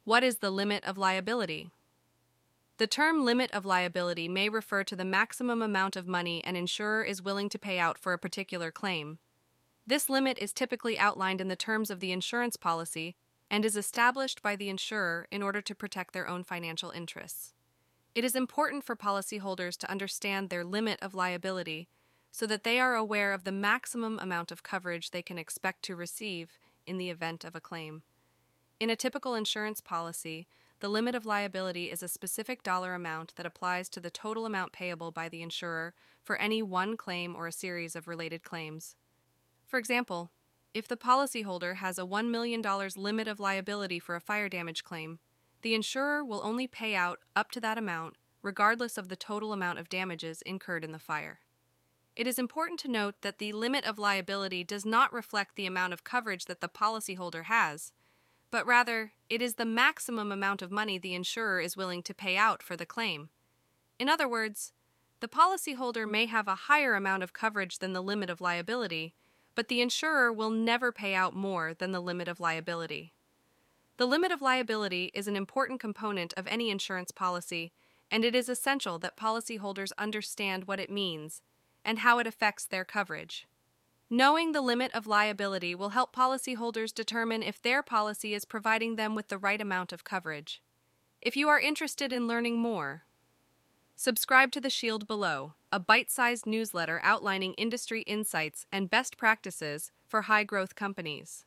What is the limit of liability? The term limit of liability may refer to the maximum amount of money an insurer is willing to pay out for a particular claim. This limit is typically outlined in the terms of the insurance policy and is established by the insurer in order to protect their own financial interests. It is important for policyholders to understand their limit of liability so that they are aware of the maximum amount of coverage they can expect to receive in the event of a claim. In a typical insurance policy, the limit of liability is a specific dollar amount that applies to the total amount payable by the insurer for any one claim or a series of related claims. For example, if the policyholder has a $1 million limit of liability for a fire damage claim, the insurer will only pay out up to that amount, regardless of the total amount of damages incurred in the fire. It is important to note that the limit of liability does not reflect the amount of coverage that the policyholder has, but rather, it is the maximum amount of money the insurer is willing to pay out for the claim. In other words, the policyholder may have a higher amount of coverage than the limit of liability, but the insurer will never pay out more than the limit of liability. The limit of liability is an important component of any insurance policy, and it is essential that policyholders understand what it means and how it affects their coverage. Knowing the limit of liability will help policyholders determine if their policy is providing them with the right amount of coverage. If you are interested in learning more, subscribe to The Shield below, a bite-sized newsletter outlining industry insights and best practices for high-growth companies.